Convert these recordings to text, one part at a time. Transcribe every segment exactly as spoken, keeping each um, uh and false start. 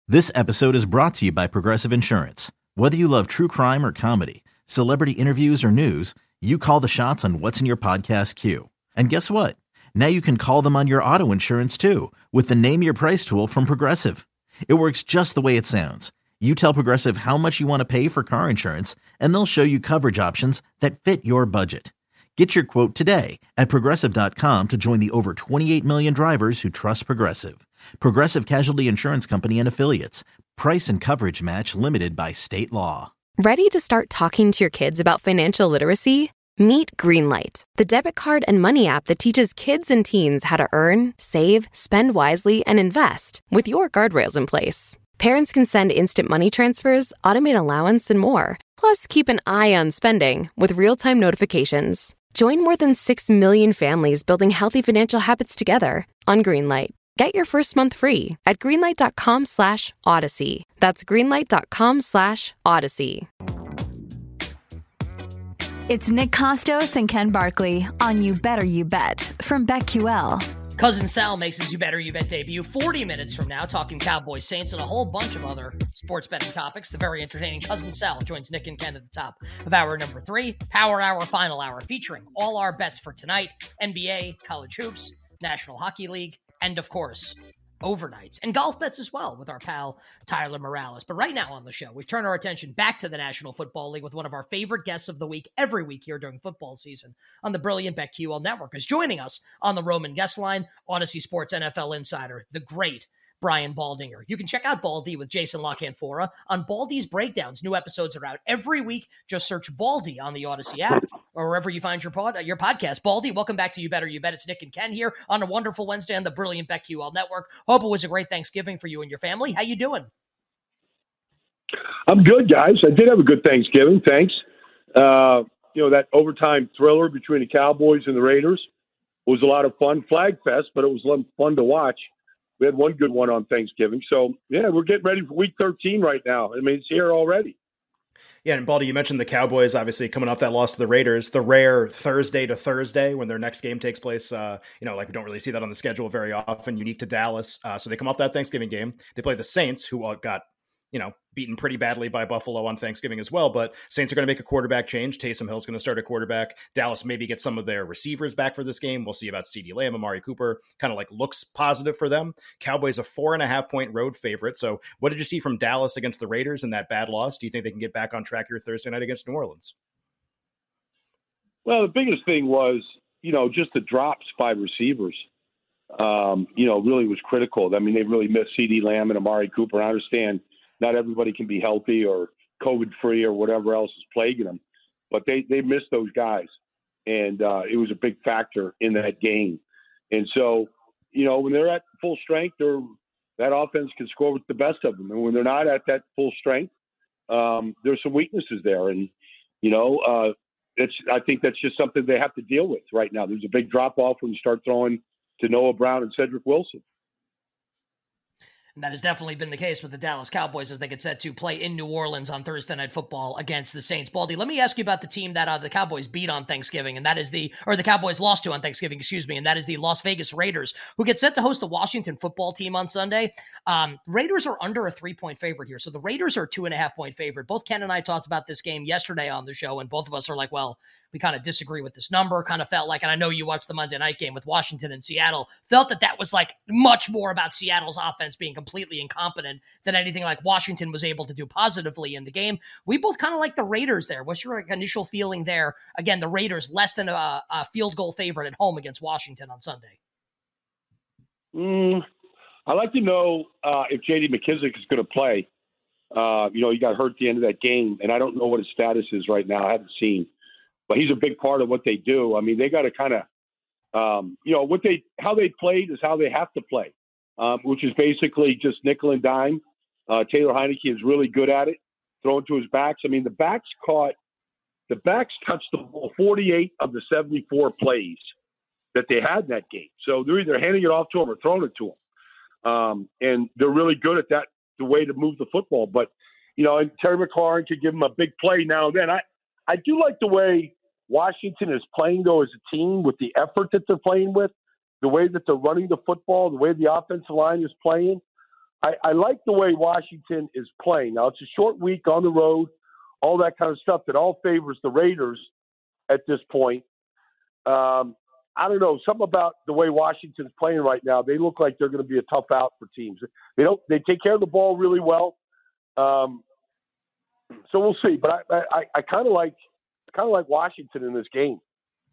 This episode is brought to you by Progressive Insurance. Whether you love true crime or comedy, celebrity interviews or news, you call the shots on what's in your podcast queue. And guess what? Now you can call them on your auto insurance too with the Name Your Price tool from Progressive. It works just the way it sounds. You tell Progressive how much you want to pay for car insurance, and they'll show you coverage options that fit your budget. Get your quote today at progressive dot com to join the over twenty-eight million drivers who trust Progressive. Progressive Casualty Insurance Company and Affiliates. Price and coverage match limited by state law. Ready to start talking to your kids about financial literacy? Meet Greenlight, the debit card and money app that teaches kids and teens how to earn, save, spend wisely, and invest with your guardrails in place. Parents can send instant money transfers, automate allowance, and more. Plus, keep an eye on spending with real-time notifications. Join more than six million families building healthy financial habits together on Greenlight. Get your first month free at greenlight.com slash odyssey. That's greenlight.com slash odyssey. It's Nick Costos and Ken Barkley on You Better You Bet from BetQL. Cousin Sal makes his You Better You Bet debut forty minutes from now, talking Cowboys, Saints, and a whole bunch of other sports betting topics. The very entertaining Cousin Sal joins Nick and Ken at the top of hour number three, Power Hour, Final Hour, featuring all our bets for tonight, N B A, college hoops, National Hockey League, and of course, overnights and golf bets as well with our pal Tyler Morales. But right now on the show, we've turned our attention back to the National Football League with one of our favorite guests of the week every week here during football season on the brilliant BetQL Network. Is joining us on the Roman guest line, Odyssey Sports N F L insider, the great Brian Baldinger. You can check out Baldy with Jason LaCanfora on Baldy's Breakdowns. New episodes are out every week. Just search Baldy on the Odyssey app or wherever you find your pod, your podcast. Baldy, welcome back to You Better You Bet. It's Nick and Ken here on a wonderful Wednesday on the brilliant BetQL Network. Hope it was a great Thanksgiving for you and your family. How you doing? I'm good, guys. I did have a good Thanksgiving. Thanks. Uh, you know, that overtime thriller between the Cowboys and the Raiders was a lot of fun. Flag fest, but it was fun to watch. We had one good one on Thanksgiving. So, yeah, we're getting ready for week thirteen right now. I mean, it's here already. Yeah, and Baldy, you mentioned the Cowboys, obviously, coming off that loss to the Raiders, the rare Thursday to Thursday when their next game takes place. Uh, you know, like we don't really see that on the schedule very often, unique to Dallas. Uh, so they come off that Thanksgiving game. They play the Saints, who uh, got, you know, beaten pretty badly by Buffalo on Thanksgiving as well. But Saints are going to make a quarterback change. Taysom Hill's going to start a quarterback. Dallas maybe gets some of their receivers back for this game. We'll see about CeeDee Lamb, Amari Cooper. Kind of like looks positive for them. Cowboys a four and a half point road favorite. So what did you see from Dallas against the Raiders in that bad loss? Do you think they can get back on track here Thursday night against New Orleans? Well, the biggest thing was, you know, just the drops by receivers, um, you know, really was critical. I mean, they really missed CeeDee Lamb and Amari Cooper. I understand not everybody can be healthy or COVID-free or whatever else is plaguing them, but they, they missed those guys, and uh, it was a big factor in that game. And so, you know, when they're at full strength, they're, that offense can score with the best of them. And when they're not at that full strength, um, there's some weaknesses there. And, you know, uh, it's, I think that's just something they have to deal with right now. There's a big drop-off when you start throwing to Noah Brown and Cedric Wilson. And that has definitely been the case with the Dallas Cowboys as they get set to play in New Orleans on Thursday Night Football against the Saints. Baldy, let me ask you about the team that uh, the Cowboys beat on Thanksgiving, and that is the, or the Cowboys lost to on Thanksgiving, excuse me, and that is the Las Vegas Raiders, who get set to host the Washington football team on Sunday. Um, Raiders are under a three-point favorite here, so the Raiders are a two-and-a-half-point favorite. Both Ken and I talked about this game yesterday on the show, and both of us are like, well, we kind of disagree with this number, kind of felt like, and I know you watched the Monday night game with Washington and Seattle, felt that that was like much more about Seattle's offense being completely incompetent than anything like Washington was able to do positively in the game. We both kind of like the Raiders there. What's your initial feeling there? Again, the Raiders less than a, a field goal favorite at home against Washington on Sunday. Mm, I'd like to know uh, if J D McKissic is going to play. Uh, you know, he got hurt at the end of that game, and I don't know what his status is right now. I haven't seen. But he's a big part of what they do. I mean, they got to kind of, um, you know, what they how they played is how they have to play, um, which is basically just nickel and dime. Uh, Taylor Heineke is really good at it, throwing to his backs. I mean, the backs caught, the backs touched the ball forty-eight of the seventy-four plays that they had in that game. So they're either handing it off to him or throwing it to him. Um, and they're really good at that, the way to move the football. But, you know, and Terry McLaurin could give him a big play now and then. I, I do like the way Washington is playing, though, as a team with the effort that they're playing with, the way that they're running the football, the way the offensive line is playing. I, I like the way Washington is playing. Now, it's a short week on the road, all that kind of stuff that all favors the Raiders at this point. Um, I don't know, something about the way Washington's playing right now. They look like they're going to be a tough out for teams. They don't. They take care of the ball really well. Um, so we'll see. But I, I, I kind of like, kind of like Washington in this game.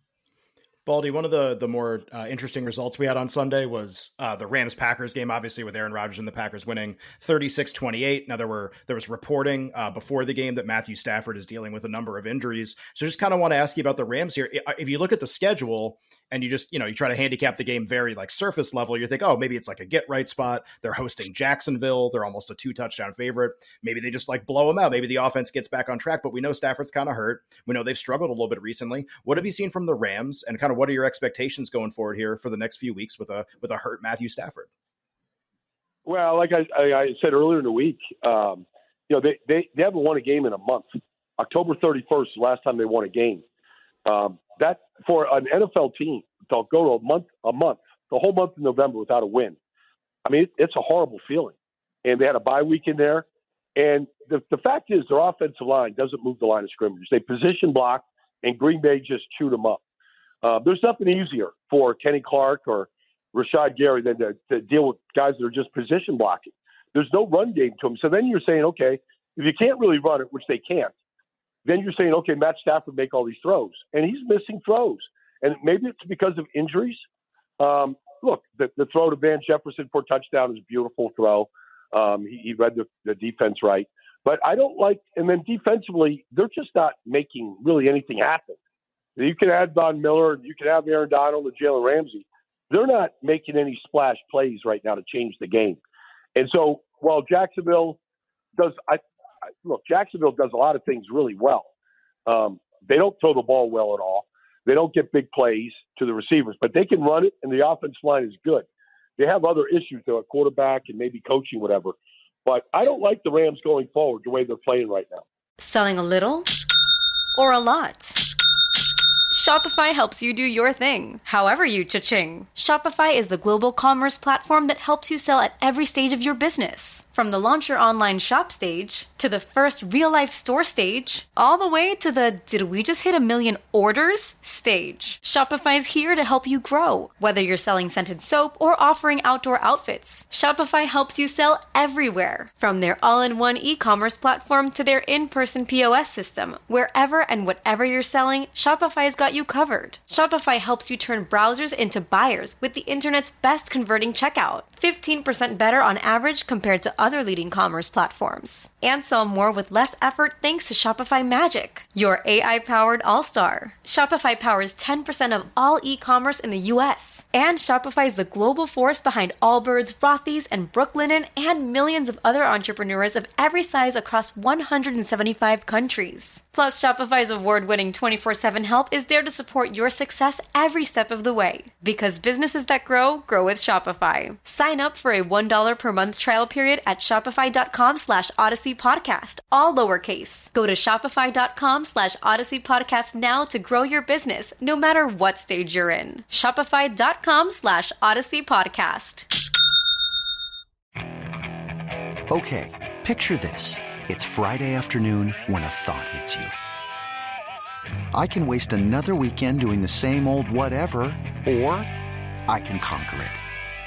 Baldy, one of the the more uh, interesting results we had on Sunday was uh, the Rams-Packers game, obviously with Aaron Rodgers and the Packers winning thirty-six twenty-eight. Now, there were there was reporting uh, before the game that Matthew Stafford is dealing with a number of injuries. So just kind of want to ask you about the Rams here. If you look at the schedule and you just, you know, you try to handicap the game very like surface level, you think, oh, maybe it's like a get right spot. They're hosting Jacksonville. They're almost a two touchdown favorite. Maybe they just like blow them out. Maybe the offense gets back on track, but we know Stafford's kind of hurt. We know they've struggled a little bit recently. What have you seen from the Rams, and kind of what are your expectations going forward here for the next few weeks with a with a hurt Matthew Stafford? Well, like I, I, I said earlier in the week, um, you know, they, they, they haven't won a game in a month. October thirty-first is the last time they won a game. Um, that for an N F L team to go to a month, a month, the whole month of November without a win. I mean, it, it's a horrible feeling. And they had a bye week in there. And the, the fact is their offensive line doesn't move the line of scrimmage. They position block, and Green Bay just chewed them up. Uh, there's nothing easier for Kenny Clark or Rashad Gary than to, to deal with guys that are just position blocking. There's no run game to them. So then you're saying, okay, if you can't really run it, which they can't, then you're saying, okay, Matt Stafford make all these throws. And he's missing throws. And maybe it's because of injuries. Um, look, the, the throw to Van Jefferson for a touchdown is a beautiful throw. Um, he, he read the, the defense right. But I don't like – and then defensively, they're just not making really anything happen. You can add Von Miller, you can have Aaron Donald and Jalen Ramsey. They're not making any splash plays right now to change the game. And so while Jacksonville does – I look, Jacksonville does a lot of things really well. Um, they don't throw the ball well at all. They don't get big plays to the receivers, but they can run it, and the offensive line is good. They have other issues, though, at quarterback and maybe coaching, whatever. But I don't like the Rams going forward the way they're playing right now. Selling a little or a lot? Shopify helps you do your thing, however you cha-ching. Shopify is the global commerce platform that helps you sell at every stage of your business. From the launch your online shop stage, to the first real-life store stage, all the way to the did we just hit a million orders stage. Shopify's here to help you grow. Whether you're selling scented soap or offering outdoor outfits, Shopify helps you sell everywhere. From their all-in-one e-commerce platform to their in-person P O S system, wherever and whatever you're selling, Shopify's got you covered. Shopify helps you turn browsers into buyers with the internet's best converting checkout. fifteen percent better on average compared to other leading commerce platforms. And sell more with less effort thanks to Shopify Magic, your A I-powered all-star. Shopify powers ten percent of all e-commerce in the U S. And Shopify is the global force behind Allbirds, Rothy's, and Brooklinen, and millions of other entrepreneurs of every size across one hundred seventy-five countries. Plus, Shopify's award-winning twenty-four seven help is there to support your success every step of the way. Because businesses that grow, grow with Shopify. Sign up for a one dollar per month trial period at shopify.com slash Odyssey Podcast, all lowercase. Go to shopify.com slash Odyssey Podcast now to grow your business, no matter what stage you're in. Shopify.com slash Odyssey Podcast. Okay, picture this. It's Friday afternoon when a thought hits you. I can waste another weekend doing the same old whatever, or I can conquer it.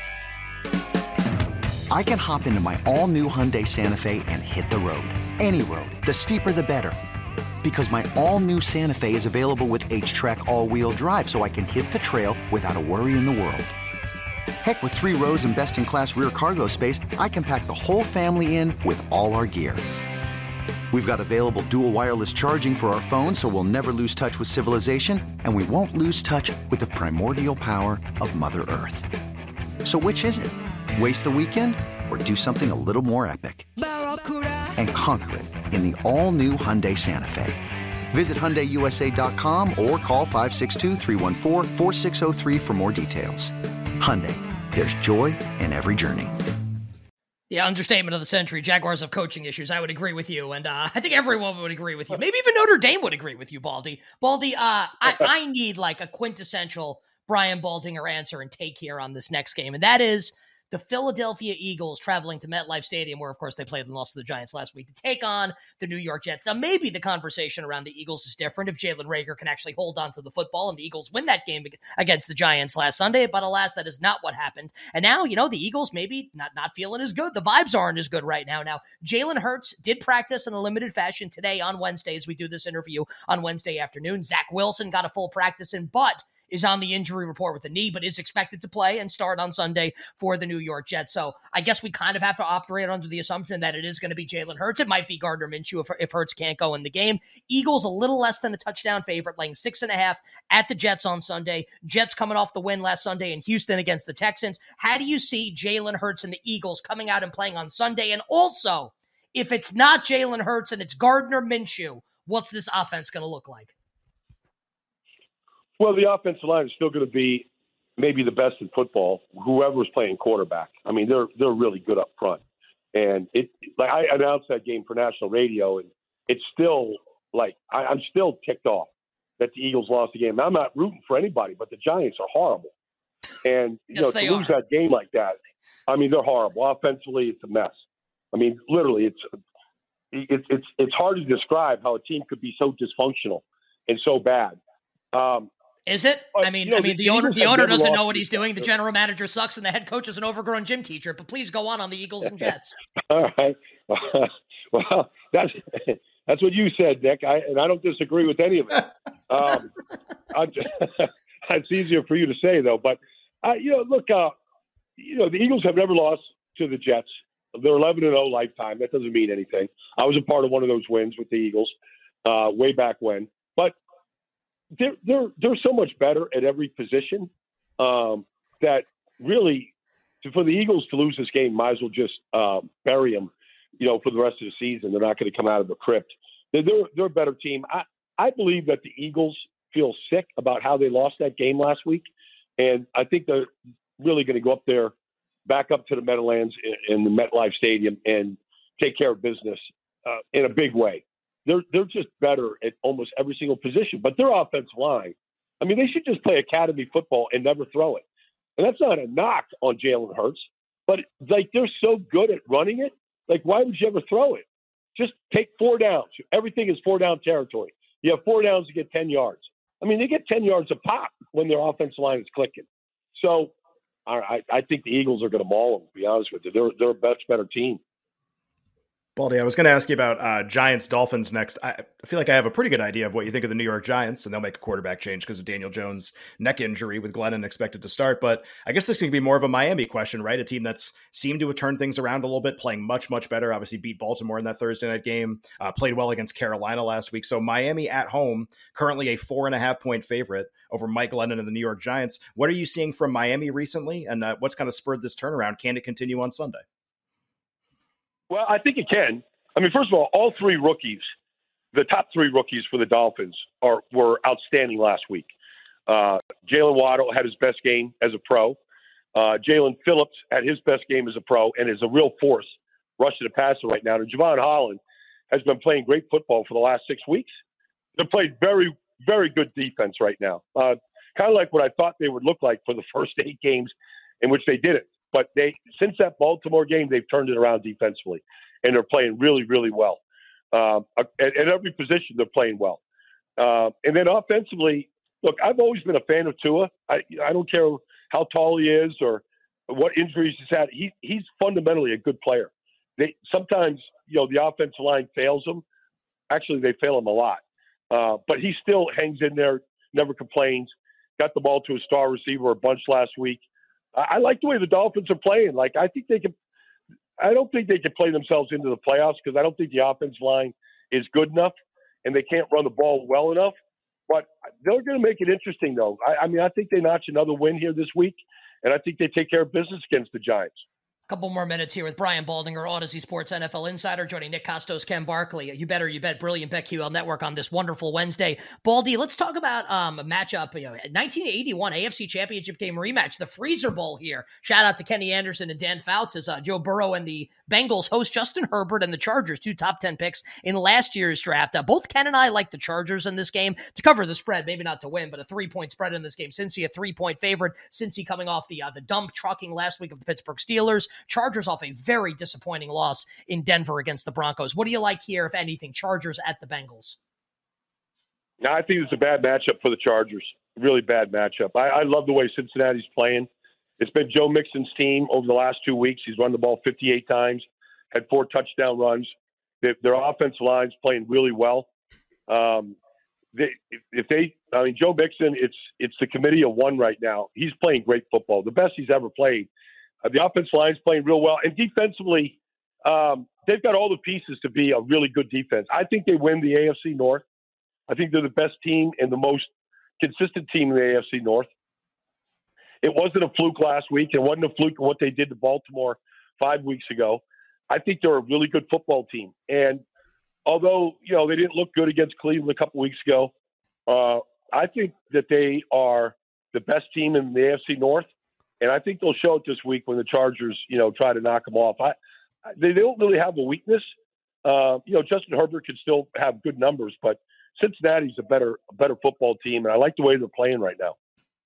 I can hop into my all-new Hyundai Santa Fe and hit the road. Any road. The steeper, the better. Because my all-new Santa Fe is available with H-Track all-wheel drive, so I can hit the trail without a worry in the world. Heck, with three rows and best-in-class rear cargo space, I can pack the whole family in with all our gear. We've got available dual wireless charging for our phones, so we'll never lose touch with civilization, and we won't lose touch with the primordial power of Mother Earth. So which is it? Waste the weekend or do something a little more epic? And conquer it in the all-new Hyundai Santa Fe. Visit Hyundai U S A dot com or call five six two, three one four, four six zero three for more details. Hyundai, there's joy in every journey. Yeah, understatement of the century. Jaguars have coaching issues. I would agree with you, and uh, I think everyone would agree with you. Maybe even Notre Dame would agree with you, Baldy. Baldy, uh, I, I need like a quintessential Brian Baldinger answer and take here on this next game, and that is the Philadelphia Eagles traveling to MetLife Stadium, where, of course, they played and lost to the Giants last week, to take on the New York Jets. Now, maybe the conversation around the Eagles is different if Jalen Reagor can actually hold on to the football and the Eagles win that game against the Giants last Sunday, but alas, that is not what happened. And now, you know, the Eagles maybe not, not feeling as good. The vibes aren't as good right now. Now, Jalen Hurts did practice in a limited fashion today on Wednesday as we do this interview on Wednesday afternoon. Zach Wilson got a full practice in, but is on the injury report with the knee, but is expected to play and start on Sunday for the New York Jets. So I guess we kind of have to operate under the assumption that it is going to be Jalen Hurts. It might be Gardner Minshew if, if Hurts can't go in the game. Eagles a little less than a touchdown favorite, laying six and a half at the Jets on Sunday. Jets coming off the win last Sunday in Houston against the Texans. How do you see Jalen Hurts and the Eagles coming out and playing on Sunday? And also, if it's not Jalen Hurts and it's Gardner Minshew, what's this offense going to look like? Well, the offensive line is still going to be maybe the best in football, whoever's playing quarterback. I mean, they're they're really good up front. And it like I announced that game for national radio, and it's still like I, I'm still ticked off that the Eagles lost the game. I'm not rooting for anybody, but the Giants are horrible. And you yes, know, to lose are. that game like that, I mean, they're horrible. Offensively, it's a mess. I mean, literally, it's it's it's it's hard to describe how a team could be so dysfunctional and so bad. Um, Is it? I mean, you know, I mean, the, the owner the owner doesn't know what he's doing. The general manager sucks, and the head coach is an overgrown gym teacher. But please go on on the Eagles and Jets. All right. Well, that's that's what you said, Nick, I, and I don't disagree with any of it. Um, just, it's easier for you to say, though. But uh, you know, look, uh, you know, the Eagles have never lost to the Jets. They're eleven and oh lifetime. That doesn't mean anything. I was a part of one of those wins with the Eagles uh, way back when, but. They're, they're, they're so much better at every position um, that really, for the Eagles to lose this game, might as well just uh, bury them, you know, for the rest of the season. They're not going to come out of the crypt. They're, they're, they're a better team. I, I believe that the Eagles feel sick about how they lost that game last week, and I think they're really going to go up there, back up to the Meadowlands in, in the MetLife Stadium and take care of business uh, in a big way. They're they're just better at almost every single position. But their offensive line, I mean, they should just play academy football and never throw it. And that's not a knock on Jalen Hurts, but like they're so good at running it. Like, why would you ever throw it? Just take four downs. Everything is four down territory. You have four downs to get ten yards. I mean, they get ten yards a pop when their offensive line is clicking. So I, I think the Eagles are going to maul them, to be honest with you. They're, they're a much better team. Baldy, I was going to ask you about uh, Giants-Dolphins next. I feel like I have a pretty good idea of what you think of the New York Giants, and they'll make a quarterback change because of Daniel Jones' neck injury with Glennon expected to start. But I guess this can be more of a Miami question, right? A team that's seemed to have turned things around a little bit, playing much, much better. Obviously beat Baltimore in that Thursday night game, uh, played well against Carolina last week. So Miami at home, currently a four and a half point favorite over Mike Glennon and the New York Giants. What are you seeing from Miami recently, and uh, what's kind of spurred this turnaround? Can it continue on Sunday? Well, I think it can. I mean, first of all, all three rookies, the top three rookies for the Dolphins are were outstanding last week. Uh, Jalen Waddle had his best game as a pro. Uh, Jalen Phillips had his best game as a pro and is a real force rushing the passer right now. And Javon Holland has been playing great football for the last six weeks. They've played very, very good defense right now. Uh, kind of like what I thought they would look like for the first eight games in which they didn't. But they, since that Baltimore game, they've turned it around defensively, and they're playing really, really well. Um, at, at every position, they're playing well. Uh, and then offensively, look, I've always been a fan of Tua. I, I don't care how tall he is or what injuries he's had. He, he's fundamentally a good player. They sometimes, you know, the offensive line fails him. Actually, they fail him a lot. Uh, but he still hangs in there, never complains. Got the ball to a star receiver a bunch last week. I like the way the Dolphins are playing. Like, I think they can, I don't think they can play themselves into the playoffs because I don't think the offensive line is good enough and they can't run the ball well enough. But they're going to make it interesting, though. I, I mean, I think they notch another win here this week, and I think they take care of business against the Giants. Couple more minutes here with Brian Baldinger, Odyssey Sports N F L Insider, joining Nick Costos, Ken Barkley. You better, you bet, brilliant BetQL Network on this wonderful Wednesday. Baldy, let's talk about um, a matchup. You know, nineteen eighty-one A F C Championship game rematch, the Freezer Bowl here. Shout out to Kenny Anderson and Dan Fouts as uh, Joe Burrow and the Bengals host Justin Herbert and the Chargers, two top ten picks in last year's draft. Uh, both Ken and I like the Chargers in this game to cover the spread, maybe not to win, but a three-point spread in this game. Cincy a three-point favorite. Cincy coming off the uh, the dump trucking last week of the Pittsburgh Steelers. Chargers off a very disappointing loss in Denver against the Broncos. What do you like here, if anything? Chargers at the Bengals. No, I think it's a bad matchup for the Chargers. Really bad matchup. I, I love the way Cincinnati's playing. It's been Joe Mixon's team over the last two weeks. He's run the ball fifty-eight times, had four touchdown runs. They, their offensive line's playing really well. Um, they, if they, I mean, Joe Mixon, it's it's the committee of one right now. He's playing great football, the best he's ever played. Uh, the offensive line's playing real well, and defensively, um, they've got all the pieces to be a really good defense. I think they win the A F C North. I think they're the best team and the most consistent team in the A F C North. It wasn't a fluke last week. It wasn't a fluke of what they did to Baltimore five weeks ago. I think they're a really good football team. And although, you know, they didn't look good against Cleveland a couple weeks ago, uh, I think that they are the best team in the A F C North. And I think they'll show it this week when the Chargers, you know, try to knock them off. I, they, they don't really have a weakness. Uh, you know, Justin Herbert could still have good numbers, but Cincinnati's a better, a better football team, and I like the way they're playing right now.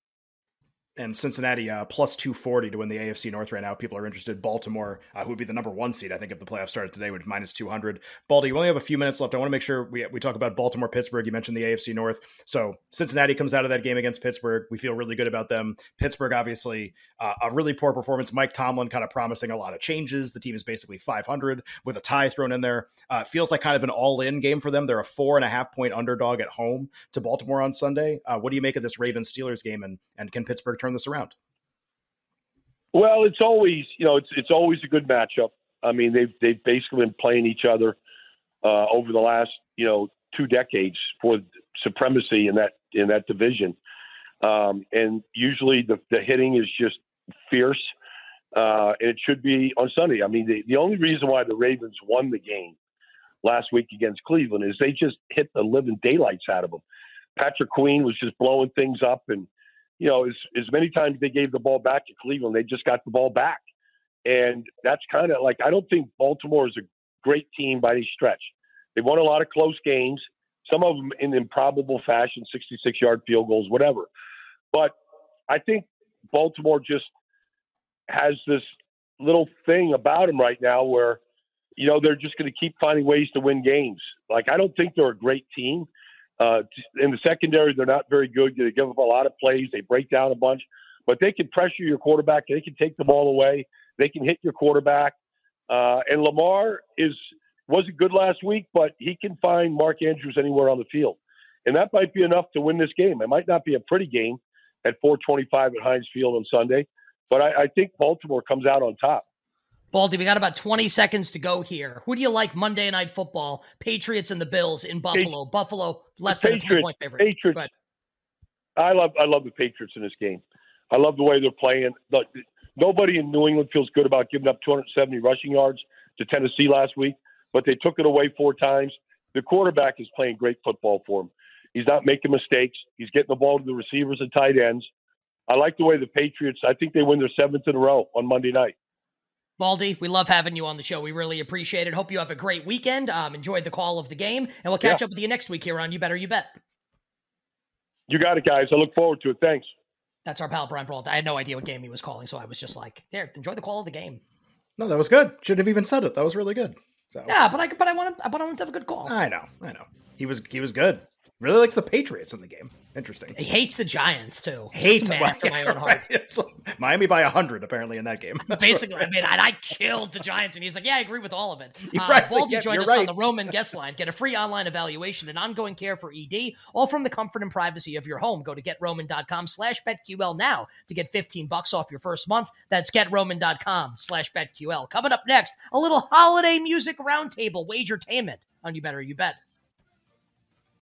And Cincinnati uh, plus two forty to win the A F C North right now. People are interested. Baltimore, uh, who would be the number one seed, I think, if the playoffs started today, would minus two hundred. Baldy, you only have a few minutes left. I want to make sure we we talk about Baltimore, Pittsburgh. You mentioned the A F C North. So Cincinnati comes out of that game against Pittsburgh. We feel really good about them. Pittsburgh, obviously, uh, a really poor performance. Mike Tomlin kind of promising a lot of changes. The team is basically five hundred with a tie thrown in there. Uh, feels like kind of an all-in game for them. They're a four and a half point underdog at home to Baltimore on Sunday. Uh, what do you make of this Ravens-Steelers game, and, and can Pittsburgh turn this around? Well, it's always, you know, it's it's always a good matchup. I mean, they've they've basically been playing each other uh, over the last, you know, two decades for supremacy in that in that division. Um, and usually the, the hitting is just fierce, uh, and it should be on Sunday. I mean, the, the only reason why the Ravens won the game last week against Cleveland is they just hit the living daylights out of them. Patrick Queen was just blowing things up, and you know, as, as many times they gave the ball back to Cleveland, they just got the ball back. And that's kind of like, I don't think Baltimore is a great team by any stretch. They've won a lot of close games, some of them in improbable fashion, sixty-six yard field goals, whatever. But I think Baltimore just has this little thing about them right now where, you know, they're just going to keep finding ways to win games. Like, I don't think they're a great team. Uh, in the secondary, they're not very good. They give up a lot of plays. They break down a bunch. But they can pressure your quarterback. They can take the ball away. They can hit your quarterback. Uh, and Lamar is wasn't good last week, but he can find Mark Andrews anywhere on the field. And that might be enough to win this game. It might not be a pretty game at four twenty-five at Heinz Field on Sunday, but I, I think Baltimore comes out on top. Baldy, we got about twenty seconds to go here. Who do you like Monday Night Football? Patriots and the Bills in Buffalo. Patri- Buffalo, less than Patriots, a three-point favorite. Patriots. I love I love the Patriots in this game. I love the way they're playing. Look, nobody in New England feels good about giving up two hundred seventy rushing yards to Tennessee last week, but they took it away four times. The quarterback is playing great football for him. He's not making mistakes. He's getting the ball to the receivers and tight ends. I like the way the Patriots, I think they win their seventh in a row on Monday night. Baldy, we love having you on the show. We really appreciate it. Hope you have a great weekend. Um, enjoyed the call of the game, and we'll catch yeah. up with you next week here on You Better You Bet. You got it, guys. I look forward to it. Thanks. That's our pal, Brian Brault. I had no idea what game he was calling, so I was just like, there, enjoy the call of the game. No, that was good. Should have even said it. That was really good. So. Yeah, but I but I want him, but I want him to have a good call. I know, I know. He was he was good. Really likes the Patriots in the game. Interesting. He hates the Giants, too. Hates man well, after my yeah, own heart. Right. So, Miami by one hundred, apparently, in that game. Basically, I mean, I, I killed the Giants, and he's like, yeah, I agree with all of it. Uh, right, Baldy like, yeah, joined us right. on the Roman guest line. Get a free online evaluation and ongoing care for E D, all from the comfort and privacy of your home. Go to GetRoman.com slash BetQL now to get fifteen bucks off your first month. That's GetRoman.com slash BetQL. Coming up next, a little holiday music roundtable wagertainment on You Better You Bet.